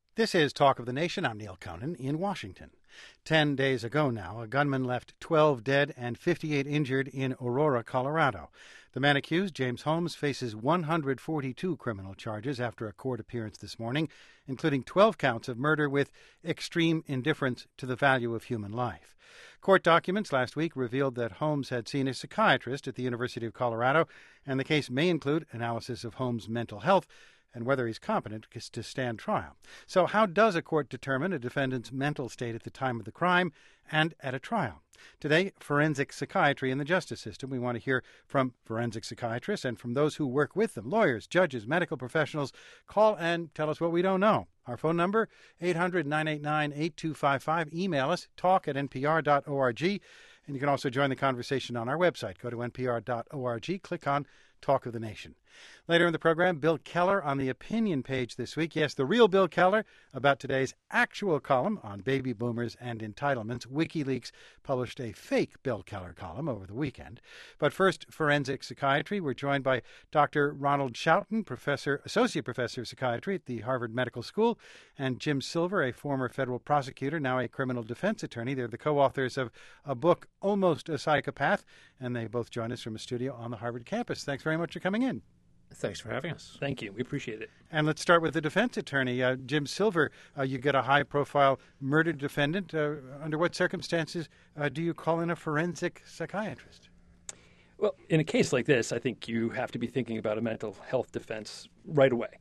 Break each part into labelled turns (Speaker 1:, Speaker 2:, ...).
Speaker 1: This is Talk of the Nation. I'm Neil Conan in Washington. 10 days ago now, a gunman left 12 dead and 58 injured in Aurora, Colorado. The man accused, James Holmes, faces 142 criminal charges after a court appearance this morning, including 12 counts of murder with extreme indifference to the value of human life. Court documents last week revealed that Holmes had seen a psychiatrist at the University of Colorado, and the case may include analysis of Holmes' mental health and whether he's competent to stand trial. So how does a court determine a defendant's mental state at the time of the crime and at a trial? Today, forensic psychiatry in the justice system. We want to hear from forensic psychiatrists and from those who work with them, lawyers, judges, medical professionals. Call and tell us what we don't know. Our phone number, 800-989-8255. Email us, talk@npr.org. And you can also join the conversation on our website. Go to npr.org, click on Talk of the Nation. Later in the program, Bill Keller on the opinion page this week. Yes, the real Bill Keller about today's actual column on baby boomers and entitlements. WikiLeaks published a fake Bill Keller column over the weekend. But first, forensic psychiatry. We're joined by Dr. Ronald Schouten, associate professor of psychiatry at the Harvard Medical School, and Jim Silver, a former federal prosecutor, now a criminal defense attorney. They're the co-authors of a book, Almost a Psychopath, and they both join us from a studio on the Harvard campus. Thanks very much for coming in.
Speaker 2: Thanks for having us.
Speaker 3: Thank you. We appreciate it.
Speaker 1: And let's start with the defense attorney, Jim Silver. You get a high-profile murder defendant. Under what circumstances do you call in a forensic psychiatrist?
Speaker 3: Well, in a case like this, I think you have to be thinking about a mental health defense right away.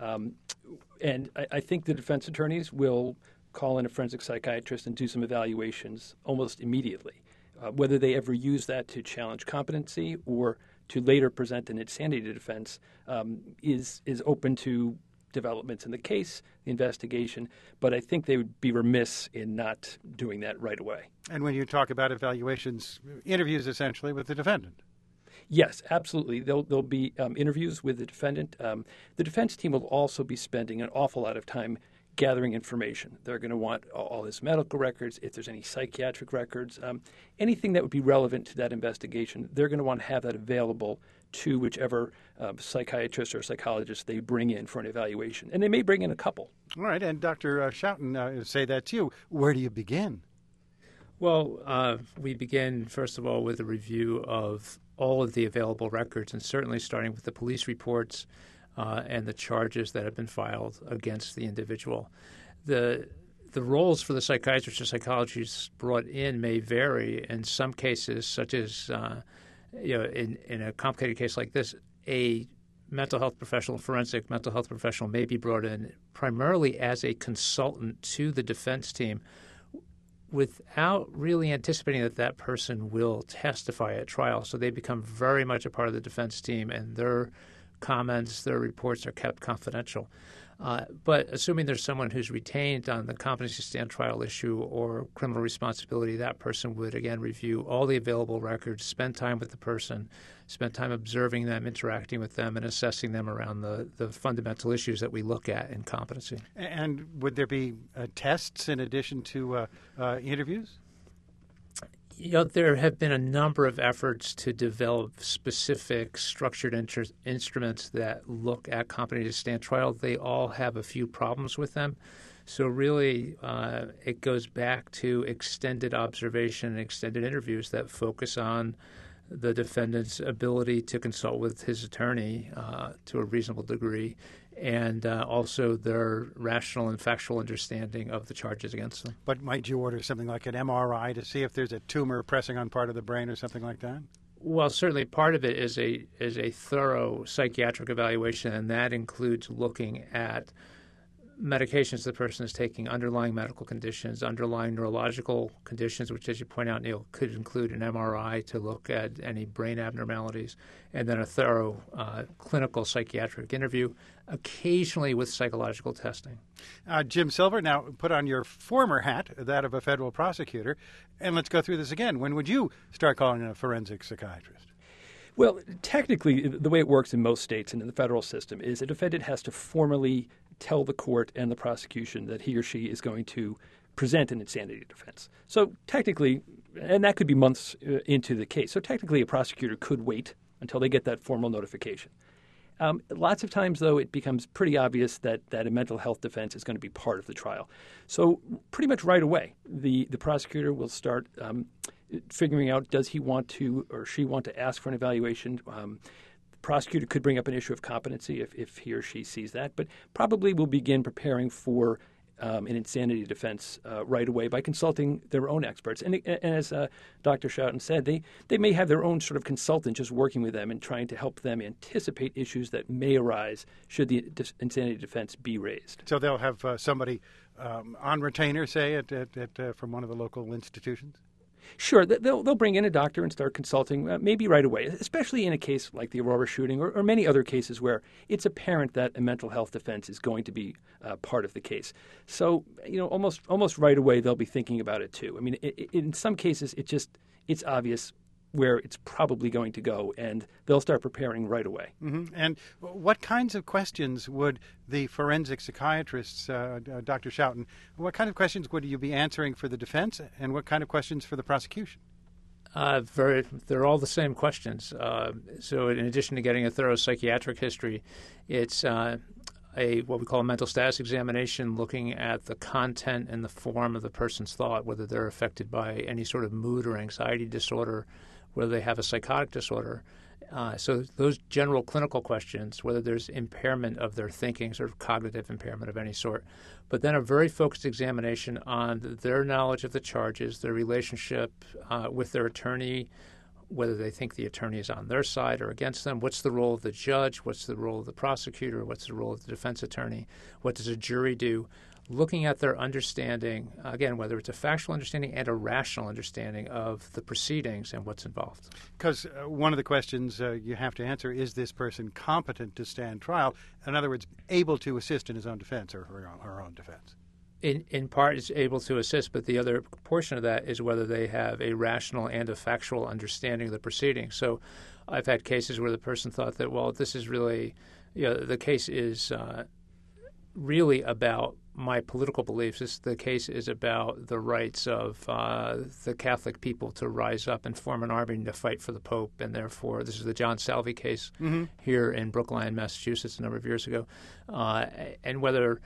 Speaker 3: And I think the defense attorneys will call in a forensic psychiatrist and do some evaluations almost immediately. Whether they ever use that to challenge competency or to later present an insanity defense is open to developments in the case, the investigation, but I think they would be remiss in not doing that right away.
Speaker 1: And when you talk about evaluations, interviews essentially with the defendant.
Speaker 3: Yes, absolutely. There'll be interviews with the defendant. The defense team will also be spending an awful lot of time gathering information. They're going to want all his medical records, if there's any psychiatric records, anything that would be relevant to that investigation. They're going to want to have that available to whichever psychiatrist or psychologist they bring in for an evaluation. And they may bring in a couple.
Speaker 1: All right. And Dr. Schouten, say that to you. Where do you begin?
Speaker 2: Well, we begin, first of all, with a review of all of the available records, and certainly starting with the police reports and the charges that have been filed against the individual. The roles for the psychiatrist or psychologist brought in may vary. In some cases, such as in a complicated case like this, a mental health professional, forensic mental health professional, may be brought in primarily as a consultant to the defense team, without really anticipating that that person will testify at trial. So they become very much a part of the defense team, and their comments, their reports are kept confidential. But assuming there's someone who's retained on the competency to stand trial issue or criminal responsibility, that person would, again, review all the available records, spend time with the person, spend time observing them, interacting with them, and assessing them around the fundamental issues that we look at in competency.
Speaker 1: And would there be tests in addition to interviews?
Speaker 2: There have been a number of efforts to develop specific structured instruments that look at competency to stand trial. They all have a few problems with them. So really, it goes back to extended observation and extended interviews that focus on the defendant's ability to consult with his attorney to a reasonable degree, and also their rational and factual understanding of the charges against them.
Speaker 1: But might you order something like an MRI to see if there's a tumor pressing on part of the brain or something like that?
Speaker 2: Well, certainly part of it is a thorough psychiatric evaluation, and that includes looking at medications the person is taking, underlying medical conditions, underlying neurological conditions, which, as you point out, Neil, could include an MRI to look at any brain abnormalities, and then a thorough clinical psychiatric interview, occasionally with psychological testing.
Speaker 1: Jim Silver, now put on your former hat, that of a federal prosecutor, and let's go through this again. When would you start calling in a forensic psychiatrist?
Speaker 3: Well, technically, the way it works in most states and in the federal system is a defendant has to formally tell the court and the prosecution that he or she is going to present an insanity defense. So technically, and that could be months into the case, so technically a prosecutor could wait until they get that formal notification. Lots of times, though, it becomes pretty obvious that a mental health defense is going to be part of the trial. So pretty much right away, the prosecutor will start figuring out, does he want to or she want to ask for an evaluation? The prosecutor could bring up an issue of competency if he or she sees that, but probably will begin preparing for an insanity defense right away by consulting their own experts. And as Dr. Schouten said, they may have their own sort of consultant just working with them and trying to help them anticipate issues that may arise should the insanity defense be raised.
Speaker 1: So they'll have somebody on retainer, say, from one of the local institutions?
Speaker 3: Sure, they'll bring in a doctor and start consulting maybe right away, especially in a case like the Aurora shooting or many other cases where it's apparent that a mental health defense is going to be part of the case. So, almost right away they'll be thinking about it too. I mean, in some cases it's obvious where it's probably going to go, and they'll start preparing right away.
Speaker 1: Mm-hmm. And what kinds of questions would the forensic psychiatrists, Dr. Schouten, what kind of questions would you be answering for the defense, and what kind of questions for the prosecution?
Speaker 2: They're all the same questions. So in addition to getting a thorough psychiatric history, it's what we call a mental status examination, looking at the content and the form of the person's thought, whether they're affected by any sort of mood or anxiety disorder, whether they have a psychotic disorder. So those general clinical questions, whether there's impairment of their thinking, sort of cognitive impairment of any sort, but then a very focused examination on their knowledge of the charges, their relationship with their attorney, whether they think the attorney is on their side or against them, what's the role of the judge, what's the role of the prosecutor, what's the role of the defense attorney, what does a jury do, looking at their understanding, again, whether it's a factual understanding and a rational understanding of the proceedings and what's involved.
Speaker 1: Because one of the questions you have to answer, is this person competent to stand trial? In other words, able to assist in his own defense or her own defense.
Speaker 2: In part, is able to assist, but the other portion of that is whether they have a rational and a factual understanding of the proceedings. So I've had cases where the person thought that, well, this is really, the case is really about my political beliefs. The case is about the rights of the Catholic people to rise up and form an army to fight for the Pope, and therefore this is the John Salvi case here in Brookline, Massachusetts, a number of years ago, and whether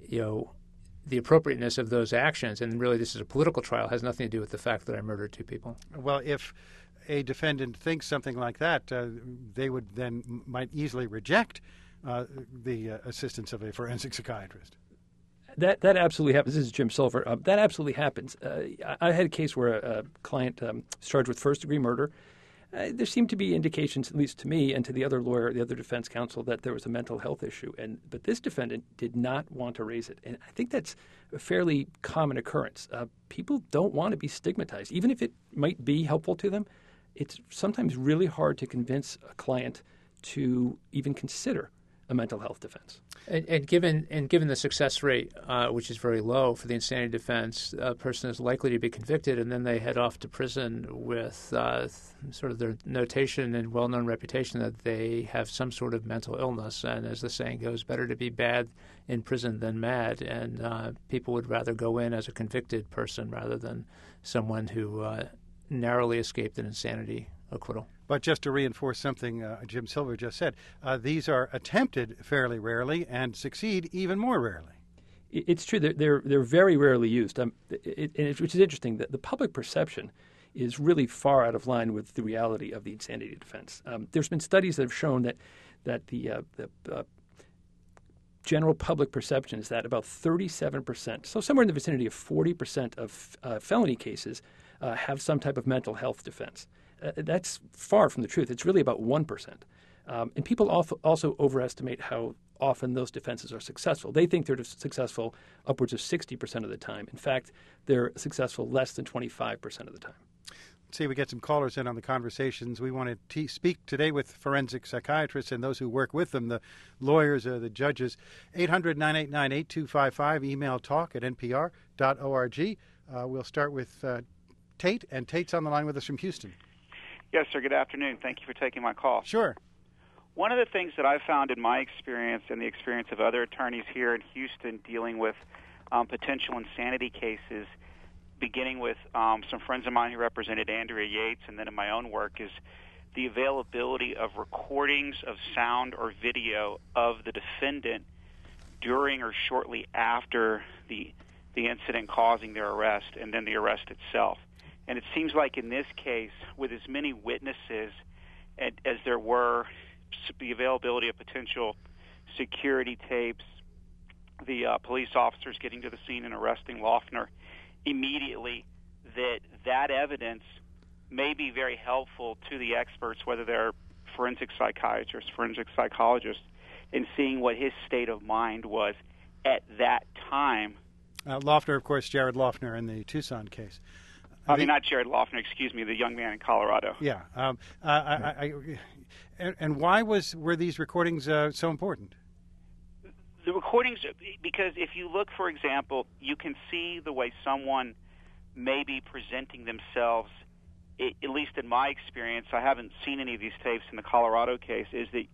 Speaker 2: the appropriateness of those actions, and really this is a political trial, has nothing to do with the fact that I murdered two people.
Speaker 1: Well, if a defendant thinks something like that, they might easily reject the assistance of a forensic psychiatrist.
Speaker 3: That absolutely happens. This is Jim Silver. That absolutely happens. I had a case where a client was charged with first-degree murder. There seemed to be indications, at least to me and to the other lawyer, the other defense counsel, that there was a mental health issue. But this defendant did not want to raise it. And I think that's a fairly common occurrence. People don't want to be stigmatized. Even if it might be helpful to them, it's sometimes really hard to convince a client to even consider a mental health defense.
Speaker 2: And given the success rate, which is very low for the insanity defense, a person is likely to be convicted, and then they head off to prison with sort of their notation and well-known reputation that they have some sort of mental illness. And as the saying goes, better to be bad in prison than mad. And people would rather go in as a convicted person rather than someone who narrowly escaped an insanity acquittal.
Speaker 1: But just to reinforce something Jim Silver just said, these are attempted fairly rarely and succeed even more rarely.
Speaker 3: It's true that they're very rarely used, which is interesting. That the public perception is really far out of line with the reality of the insanity defense. There's been studies that have shown that the general public perception is that about 37%, so somewhere in the vicinity of 40% of felony cases have some type of mental health defense. That's far from the truth. It's really about 1%. And people also overestimate how often those defenses are successful. They think they're successful upwards of 60% of the time. In fact, they're successful less than 25% of the time.
Speaker 1: Let's see if we get some callers in on the conversations. We want to speak today with forensic psychiatrists and those who work with them, the lawyers, the judges. 800-989-8255, email talk@npr.org. We'll start with Tate, and Tate's on the line with us from Houston.
Speaker 4: Yes, sir. Good afternoon. Thank you for taking my call.
Speaker 1: Sure.
Speaker 4: One of the things that I've found in my experience and the experience of other attorneys here in Houston dealing with potential insanity cases, beginning with some friends of mine who represented Andrea Yates and then in my own work, is the availability of recordings of sound or video of the defendant during or shortly after the incident causing their arrest and then the arrest itself. And it seems like in this case, with as many witnesses as there were, the availability of potential security tapes, the police officers getting to the scene and arresting Loughner immediately, that evidence may be very helpful to the experts, whether they're forensic psychiatrists, forensic psychologists, in seeing what his state of mind was at that time.
Speaker 1: Loughner, of course, Jared Loughner in the Tucson case.
Speaker 4: Not Jared Loughner, excuse me, the young man in Colorado.
Speaker 1: Yeah. And why were these recordings so important?
Speaker 4: The recordings, because if you look, for example, you can see the way someone may be presenting themselves, at least in my experience. I haven't seen any of these tapes in the Colorado case, is that,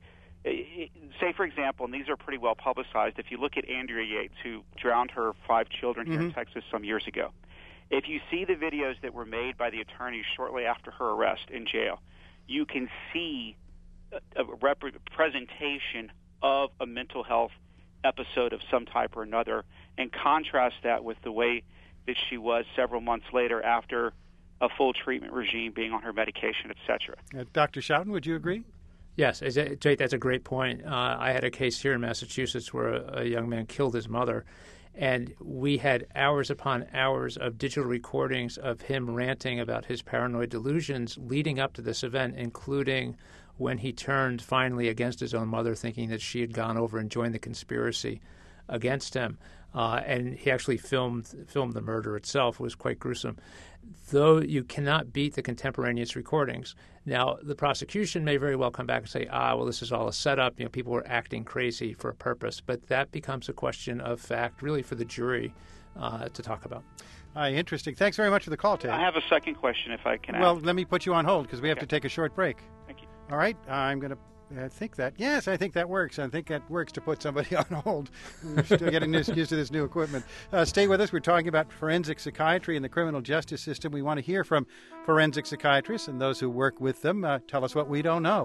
Speaker 4: say, for example, and these are pretty well publicized, if you look at Andrea Yates, who drowned her 5 children here in Texas some years ago, if you see the videos that were made by the attorneys shortly after her arrest in jail, you can see a representation of a mental health episode of some type or another, and contrast that with the way that she was several months later after a full treatment regime, being on her medication, etc.
Speaker 1: Dr. Schouten, would you agree?
Speaker 2: Yes, Jake, that's a great point. I had a case here in Massachusetts where a young man killed his mother, and we had hours upon hours of digital recordings of him ranting about his paranoid delusions leading up to this event, including when he turned finally against his own mother, thinking that she had gone over and joined the conspiracy against him. And he actually filmed the murder itself. It was quite gruesome. Though you cannot beat the contemporaneous recordings. Now, the prosecution may very well come back and say, well, this is all a setup. People were acting crazy for a purpose. But that becomes a question of fact, really, for the jury to talk about.
Speaker 1: Interesting. Thanks very much for the call, Tate.
Speaker 4: I have a second question, if I can ask.
Speaker 1: Well, let me put you on hold because we have to take a short break.
Speaker 4: Thank you.
Speaker 1: All right. I'm going to... I think that works. I think that works to put somebody on hold. We're still getting used to this new equipment. Stay with us. We're talking about forensic psychiatry and the criminal justice system. We want to hear from forensic psychiatrists and those who work with them. Tell us what we don't know.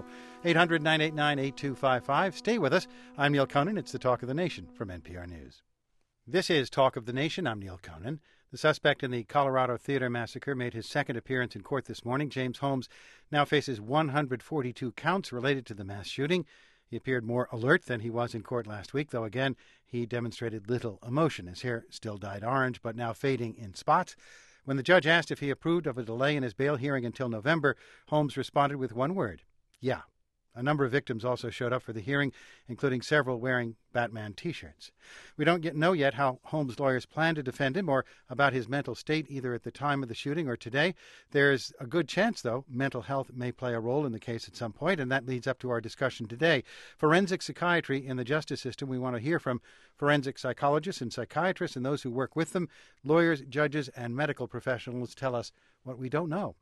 Speaker 1: 800-989-8255. Stay with us. I'm Neil Conan. It's the Talk of the Nation from NPR News. This is Talk of the Nation. I'm Neil Conan. The suspect in the Colorado Theater massacre made his second appearance in court this morning. James Holmes now faces 142 counts related to the mass shooting. He appeared more alert than he was in court last week, though again, he demonstrated little emotion. His hair still dyed orange, but now fading in spots. When the judge asked if he approved of a delay in his bail hearing until November, Holmes responded with one word: yeah. A number of victims also showed up for the hearing, including several wearing Batman T-shirts. We don't know yet how Holmes' lawyers plan to defend him or about his mental state either at the time of the shooting or today. There's a good chance, though, mental health may play a role in the case at some point, and that leads up to our discussion today. Forensic psychiatry in the justice system. We want to hear from forensic psychologists and psychiatrists and those who work with them. Lawyers, judges, and medical professionals tell us what we don't know.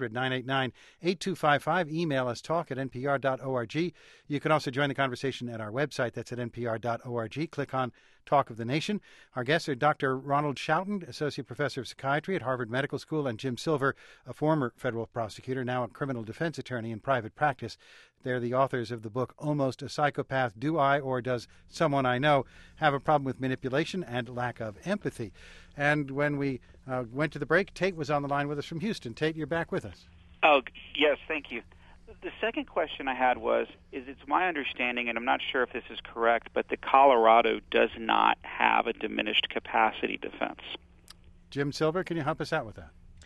Speaker 1: 800-989-8255. Email us talk@npr.org. You can also join the conversation at our website. That's at npr.org. Click on Talk of the Nation. Our guests are Dr. Ronald Schouten, Associate Professor of Psychiatry at Harvard Medical School, and Jim Silver, a former federal prosecutor, now a criminal defense attorney in private practice. They're the authors of the book Almost a Psychopath: Do I or Does Someone I Know Have a Problem with Manipulation and Lack of Empathy? And when we went to the break, Tate was on the line with us from Houston. Tate, you're back with us.
Speaker 4: Oh, yes, thank you. The second question I had it's my understanding, and I'm not sure if this is correct, but that Colorado does not have a diminished capacity defense.
Speaker 3: Jim Silver, can you help us out with that?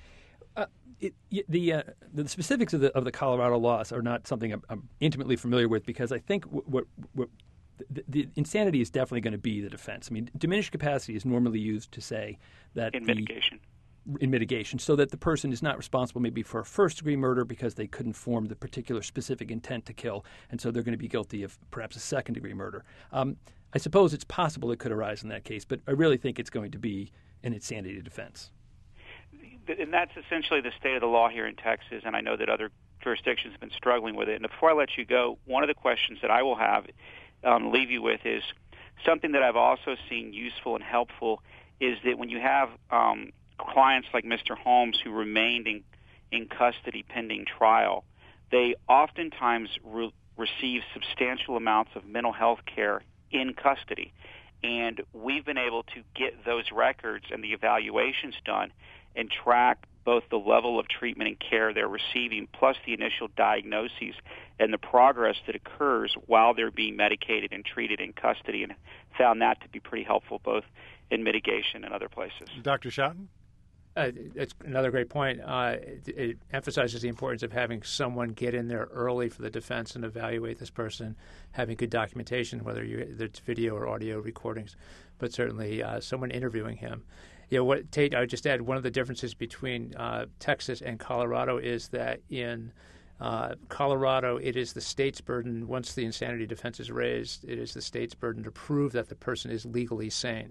Speaker 3: The specifics of the Colorado laws are not something I'm intimately familiar with, because I think what the insanity is definitely going to be the defense. I mean, diminished capacity is normally used to say that in mitigation, so that the person is not responsible maybe for a first-degree murder because they couldn't form the particular specific intent to kill, and so they're going to be guilty of perhaps a second-degree murder. I suppose it's possible it could arise in that case, but I really think it's going to be an insanity defense.
Speaker 4: And that's essentially the state of the law here in Texas, and I know that other jurisdictions have been struggling with it. And before I let you go, one of the questions that I will leave you with is something that I've also seen useful and helpful is that when you have clients like Mr. Holmes who remained in custody pending trial, they oftentimes receive substantial amounts of mental health care in custody. And we've been able to get those records and the evaluations done and track both the level of treatment and care they're receiving, plus the initial diagnoses and the progress that occurs while they're being medicated and treated in custody, and found that to be pretty helpful both in mitigation and other places.
Speaker 1: Dr. Schouten?
Speaker 2: It's another great point. It emphasizes the importance of having someone get in there early for the defense and evaluate this person, having good documentation, whether it's video or audio recordings, but certainly someone interviewing him. Tate, I would just add, one of the differences between Texas and Colorado is that in Colorado, it is the state's burden, once the insanity defense is raised, it is the state's burden to prove that the person is legally sane.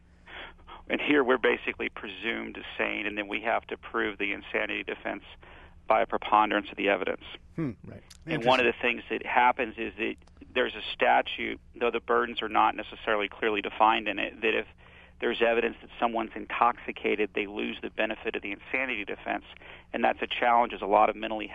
Speaker 4: And here we're basically presumed sane, and then we have to prove the insanity defense by a preponderance of the evidence.
Speaker 2: Right.
Speaker 4: And one of the things that happens is that there's a statute, though the burdens are not necessarily clearly defined in it, that if there's evidence that someone's intoxicated, they lose the benefit of the insanity defense. And that's a challenge, as a lot of mentally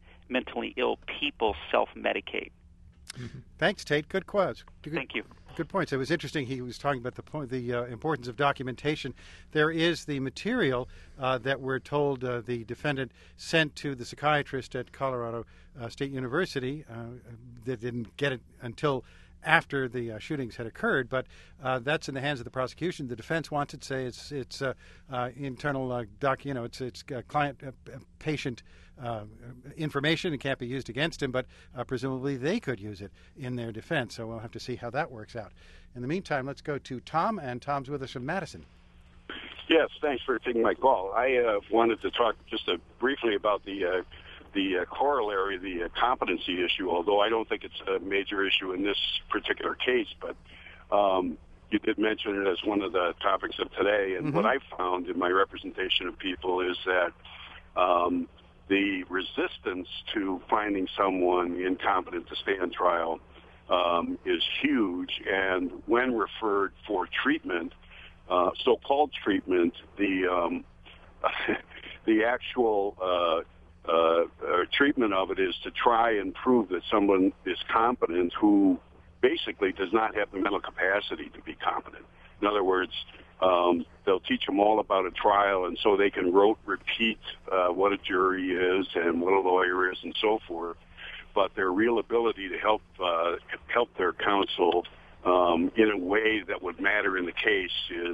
Speaker 4: ill people self-medicate.
Speaker 1: Mm-hmm. Thanks, Tate. Good quotes.
Speaker 4: Thank you.
Speaker 1: Good points. It was interesting. He was talking about the importance of documentation. There is the material that we're told the defendant sent to the psychiatrist at Colorado State University. They didn't get it until after the shootings had occurred, but that's in the hands of the prosecution. The defense wants it to say it's internal it's client patient information. It can't be used against him, but presumably they could use it in their defense. So we'll have to see how that works out. In the meantime, let's go to Tom, and Tom's with us from Madison.
Speaker 5: Yes, thanks for taking my call. I wanted to talk just briefly about the corollary, the competency issue, although I don't think it's a major issue in this particular case, but you did mention it as one of the topics of today. And what I found in my representation of people is that the resistance to finding someone incompetent to stand trial is huge, and when referred for treatment, so-called treatment, the actual treatment of it is to try and prove that someone is competent who basically does not have the mental capacity to be competent. In other words, they'll teach them all about a trial, and so they can repeat what a jury is and what a lawyer is and so forth. But their real ability to help their counsel in a way that would matter in the case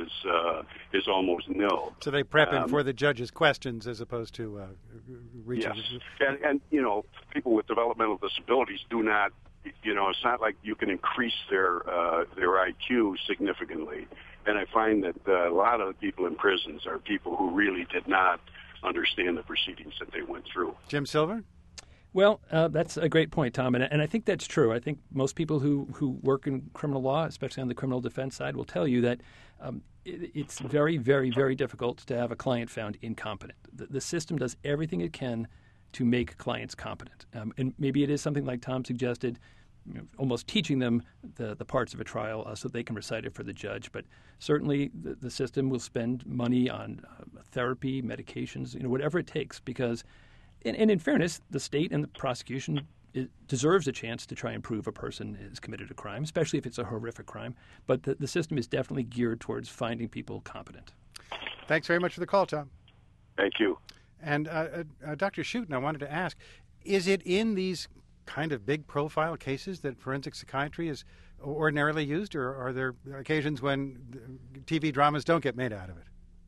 Speaker 5: is almost nil.
Speaker 1: So they prep him for the judge's questions as opposed to reaching.
Speaker 5: Yes, and people with developmental disabilities do not. It's not like you can increase their IQ significantly. And I find that a lot of the people in prisons are people who really did not understand the proceedings that they went through.
Speaker 1: Jim Silver?
Speaker 3: Well, that's a great point, Tom, and I think that's true. I think most people who work in criminal law, especially on the criminal defense side, will tell you that it's very, very, very difficult to have a client found incompetent. The system does everything it can to make clients competent. And maybe it is something like Tom suggested, almost teaching them the parts of a trial so they can recite it for the judge. But certainly the system will spend money on therapy, medications, whatever it takes, because and in fairness, the state and the prosecution deserves a chance to try and prove a person has committed a crime, especially if it's a horrific crime. But the system is definitely geared towards finding people competent.
Speaker 1: Thanks very much for the call, Tom.
Speaker 5: Thank you.
Speaker 1: And Dr. Schouten, I wanted to ask, is it in these kind of big profile cases that forensic psychiatry is ordinarily used, or are there occasions when TV dramas don't get made out of it?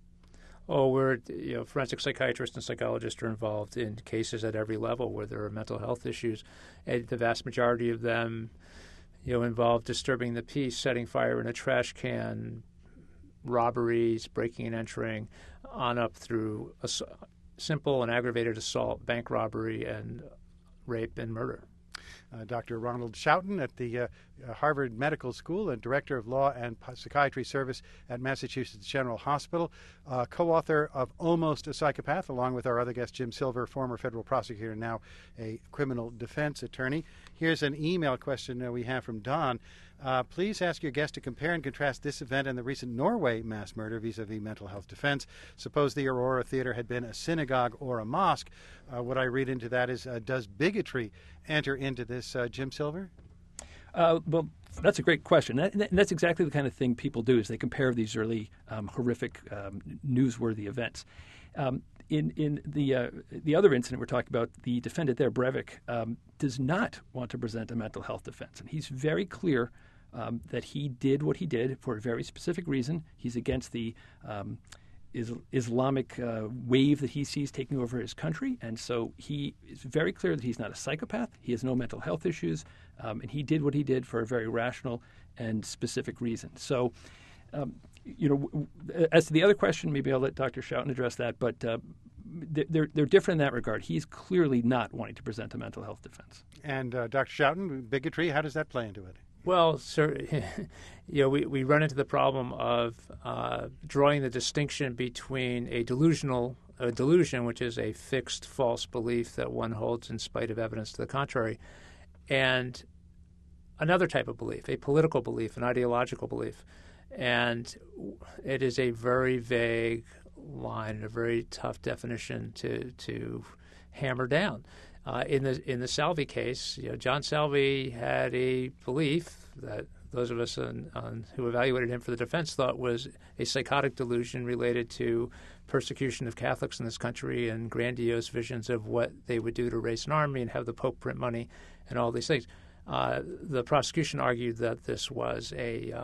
Speaker 2: Forensic psychiatrists and psychologists are involved in cases at every level where there are mental health issues. And the vast majority of them, involve disturbing the peace, setting fire in a trash can, robberies, breaking and entering, on up through simple and aggravated assault, bank robbery, and rape and murder.
Speaker 1: Dr. Ronald Schouten at the Harvard Medical School and Director of Law and Psychiatry Service at Massachusetts General Hospital, co-author of Almost a Psychopath, along with our other guest, Jim Silver, former federal prosecutor, now a criminal defense attorney. Here's an email question we have from Don. Please ask your guest to compare and contrast this event and the recent Norway mass murder vis-a-vis mental health defense. Suppose the Aurora Theater had been a synagogue or a mosque. What I read into that is, does bigotry enter into this, Jim Silver?
Speaker 3: Well, that's a great question. That's exactly the kind of thing people do, is they compare these really horrific, newsworthy events. In the other incident we're talking about, the defendant there, Breivik, does not want to present a mental health defense. And he's very clear that he did what he did for a very specific reason. He's against the Islamic wave that he sees taking over his country. And so he is very clear that he's not a psychopath. He has no mental health issues. And he did what he did for a very rational and specific reason. So, as to the other question, maybe I'll let Dr. Schouten address that. But they're different in that regard. He's clearly not wanting to present a mental health defense.
Speaker 1: And Dr. Schouten, bigotry, how does that play into it?
Speaker 2: Well, sir, we run into the problem of drawing the distinction between a delusion, which is a fixed false belief that one holds in spite of evidence to the contrary, and another type of belief, a political belief, an ideological belief. And it is a very vague line, a very tough definition to hammer down. In the Salvi case, John Salvi had a belief that those of us who evaluated him for the defense thought was a psychotic delusion related to persecution of Catholics in this country and grandiose visions of what they would do to raise an army and have the Pope print money and all these things. The prosecution argued that this was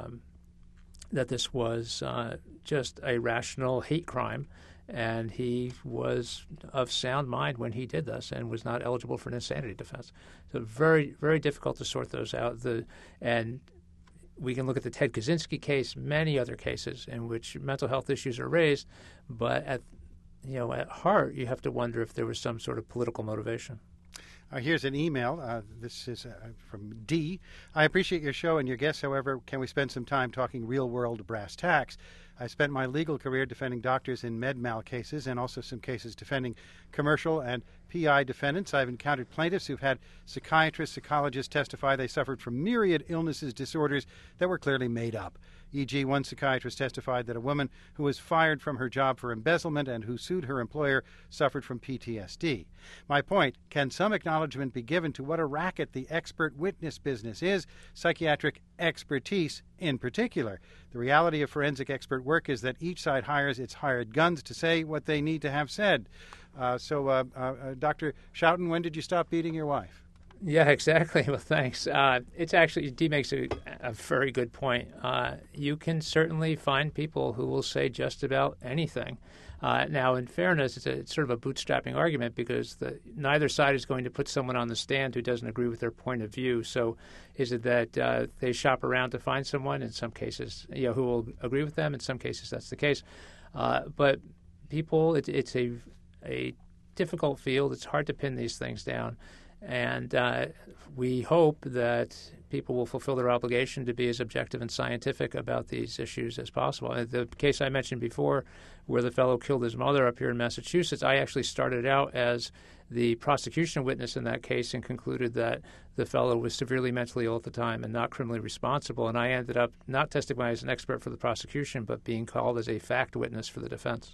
Speaker 2: just a rational hate crime, and he was of sound mind when he did this and was not eligible for an insanity defense. So very, very difficult to sort those out. And we can look at the Ted Kaczynski case, many other cases in which mental health issues are raised, but at heart, you have to wonder if there was some sort of political motivation.
Speaker 1: Here's an email. This is from D. I appreciate your show and your guests. However, can we spend some time talking real-world brass tacks? I spent my legal career defending doctors in med-mal cases and also some cases defending commercial and PI defendants. I've encountered plaintiffs who've had psychiatrists, psychologists testify they suffered from myriad illnesses, disorders that were clearly made up. E.g., one psychiatrist testified that a woman who was fired from her job for embezzlement and who sued her employer suffered from PTSD. My point, can some acknowledgement be given to what a racket the expert witness business is, psychiatric expertise in particular? The reality of forensic expert work is that each side hires its hired guns to say what they need to have said. Dr. Schouten, when did you stop beating your wife?
Speaker 2: Yeah, exactly. Well, thanks. It's actually, Dee makes a very good point. You can certainly find people who will say just about anything. Now, in fairness, it's sort of a bootstrapping argument because neither side is going to put someone on the stand who doesn't agree with their point of view. So is it that they shop around to find someone, in some cases, who will agree with them? In some cases, that's the case. But people, it's a difficult field. It's hard to pin these things down. And we hope that people will fulfill their obligation to be as objective and scientific about these issues as possible. The case I mentioned before, where the fellow killed his mother up here in Massachusetts, I actually started out as the prosecution witness in that case and concluded that the fellow was severely mentally ill at the time and not criminally responsible. And I ended up not testifying as an expert for the prosecution, but being called as a fact witness for the defense.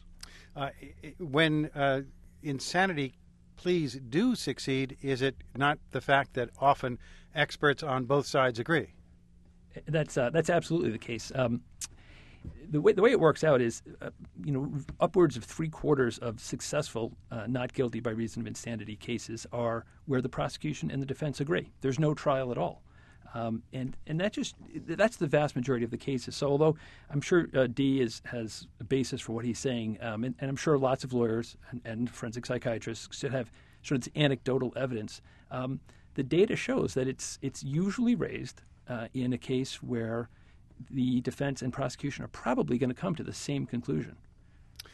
Speaker 1: When insanity pleas do succeed, is it not the fact that often experts on both sides agree?
Speaker 3: That's absolutely the case. The way it works out is, upwards of 3/4 of successful not guilty by reason of insanity cases are where the prosecution and the defense agree. There's no trial at all. And that's the vast majority of the cases. So although I'm sure Dee has a basis for what he's saying, and I'm sure lots of lawyers and forensic psychiatrists should have sort of anecdotal evidence, the data shows that it's usually raised in a case where the defense and prosecution are probably going to come to the same conclusion.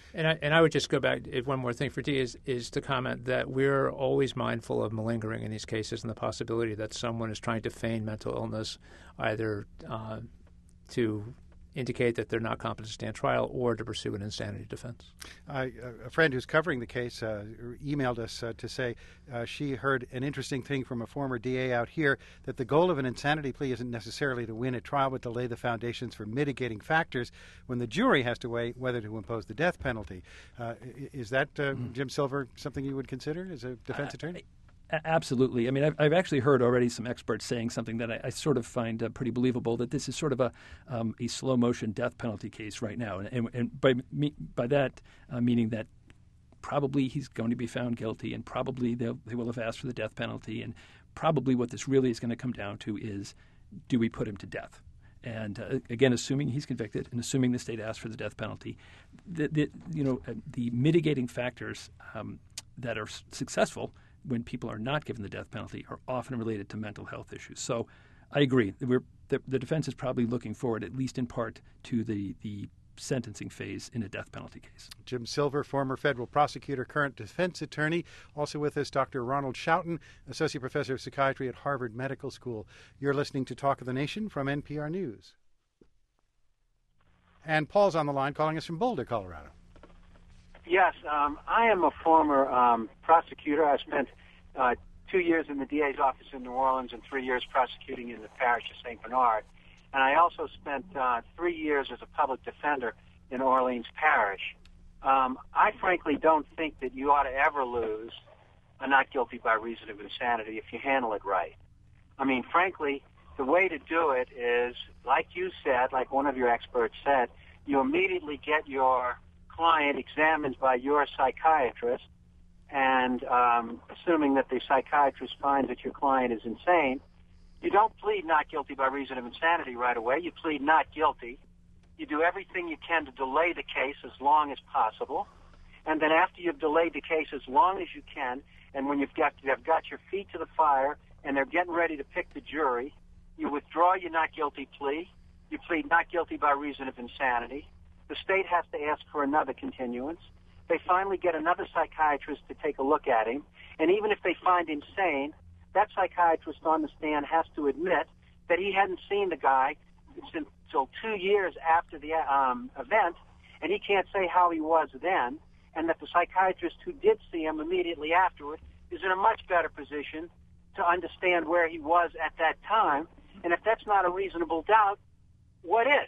Speaker 2: And I would just go back, if one more thing for Dee, is to comment that we're always mindful of malingering in these cases and the possibility that someone is trying to feign mental illness, either to indicate that they're not competent to stand trial or to pursue an insanity defense.
Speaker 1: A friend who's covering the case emailed us to say she heard an interesting thing from a former DA out here, that the goal of an insanity plea isn't necessarily to win a trial but to lay the foundations for mitigating factors when the jury has to weigh whether to impose the death penalty. Is that, Jim Silver, something you would consider as a defense attorney?
Speaker 3: Absolutely. I mean, I've actually heard already some experts saying something that I sort of find pretty believable, that this is sort of a slow motion death penalty case right now, and by that meaning that probably he's going to be found guilty, and probably they will have asked for the death penalty, and probably what this really is going to come down to is, do we put him to death? And again, assuming he's convicted and assuming the state asks for the death penalty, the mitigating factors that are successful when people are not given the death penalty are often related to mental health issues. So I agree. The defense is probably looking forward, at least in part, to the sentencing phase in a death penalty case.
Speaker 1: Jim Silver, former federal prosecutor, current defense attorney. Also with us, Dr. Ronald Schouten, associate professor of psychiatry at Harvard Medical School. You're listening to Talk of the Nation from NPR News. And Paul's on the line, calling us from Boulder, Colorado.
Speaker 6: Yes, I am a former prosecutor. I spent 2 years in the DA's office in New Orleans and 3 years prosecuting in the parish of St. Bernard. And I also spent 3 years as a public defender in Orleans Parish. I frankly don't think that you ought to ever lose a not guilty by reason of insanity if you handle it right. I mean, frankly, the way to do it is, like you said, like one of your experts said, you immediately get your client examined by your psychiatrist, and assuming that the psychiatrist finds that your client is insane, you don't plead not guilty by reason of insanity right away. You plead not guilty. You do everything you can to delay the case as long as possible, and then after you've delayed the case as long as you can, and when you've got your feet to the fire and they're getting ready to pick the jury, you withdraw your not guilty plea. You plead not guilty by reason of insanity. The state has to ask for another continuance. They finally get another psychiatrist to take a look at him. And even if they find him sane, that psychiatrist on the stand has to admit that he hadn't seen the guy until 2 years after the event, and he can't say how he was then, and that the psychiatrist who did see him immediately afterward is in a much better position to understand where he was at that time. And if that's not a reasonable doubt, what is?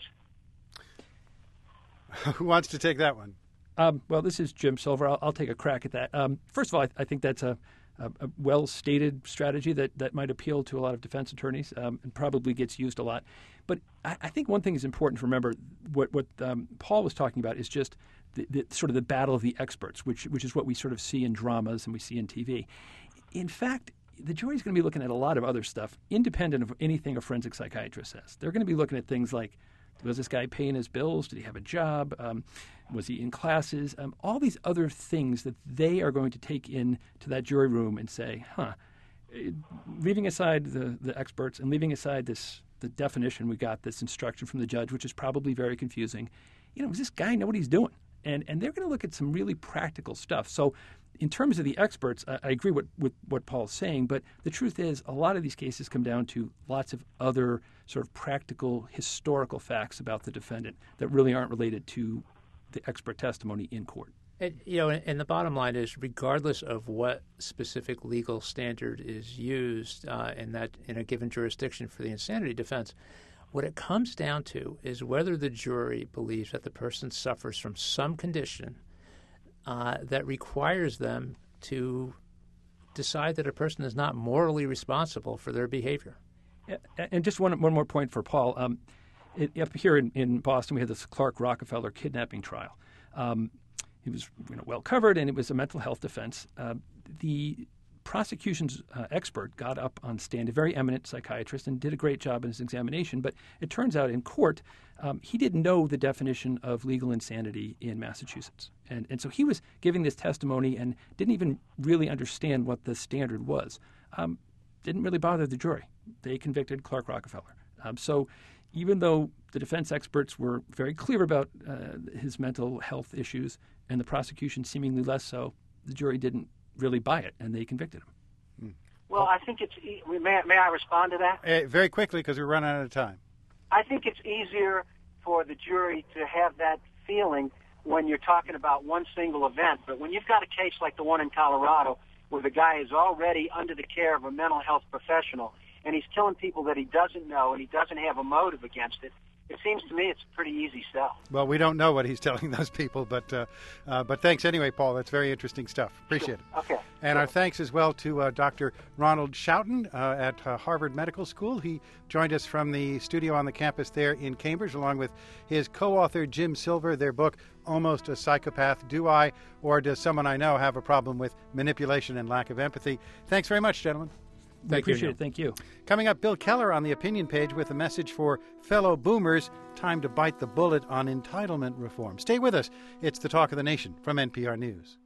Speaker 1: Who wants to take that one?
Speaker 3: Well, this is Jim Silver. I'll take a crack at that. First of all, I think that's a well-stated strategy that might appeal to a lot of defense attorneys and probably gets used a lot. But I think one thing is important to remember. What Paul was talking about is just the sort of the battle of the experts, which is what we sort of see in dramas and we see in TV. In fact, the jury's going to be looking at a lot of other stuff, independent of anything a forensic psychiatrist says. They're going to be looking at things like, was this guy paying his bills? Did he have a job? Was he in classes? All these other things that they are going to take into that jury room and say, leaving aside the experts and leaving aside the definition we got, this instruction from the judge, which is probably very confusing. Does this guy know what he's doing? And they're going to look at some really practical stuff. So in terms of the experts, I agree with what Paul's saying, but the truth is a lot of these cases come down to lots of other sort of practical historical facts about the defendant that really aren't related to the expert testimony in court.
Speaker 2: And the bottom line is, regardless of what specific legal standard is used in a given jurisdiction for the insanity defense, what it comes down to is whether the jury believes that the person suffers from some condition that requires them to decide that a person is not morally responsible for their behavior.
Speaker 3: And just one more point for Paul. Up here in Boston, we had this Clark Rockefeller kidnapping trial. It was well covered, and it was a mental health defense. The prosecution's expert got up on stand, a very eminent psychiatrist, and did a great job in his examination. But it turns out in court, he didn't know the definition of legal insanity in Massachusetts. And so he was giving this testimony and didn't even really understand what the standard was. Didn't really bother the jury. They convicted Clark Rockefeller. So even though the defense experts were very clear about his mental health issues and the prosecution seemingly less so, the jury didn't really buy it, and they convicted him.
Speaker 6: Well, I think it's... May I respond to that?
Speaker 1: Very quickly, because we're running out of time.
Speaker 6: I think it's easier for the jury to have that feeling when you're talking about one single event. But when you've got a case like the one in Colorado where the guy is already under the care of a mental health professional and he's killing people that he doesn't know and he doesn't have a motive against it, it seems to me it's a pretty easy sell.
Speaker 1: Well, we don't know what he's telling those people, but thanks anyway, Paul. That's very interesting stuff. Appreciate it.
Speaker 6: Okay.
Speaker 1: And our thanks as well to Dr. Ronald Schouten at Harvard Medical School. He joined us from the studio on the campus there in Cambridge, along with his co-author, Jim Silver, their book, Almost a Psychopath. Do I, or does someone I know, have a problem with manipulation and lack of empathy? Thanks very much, gentlemen.
Speaker 3: We appreciate it. Thank you.
Speaker 1: Coming up, Bill Keller on the opinion page with a message for fellow boomers. Time to bite the bullet on entitlement reform. Stay with us. It's the Talk of the Nation from NPR News.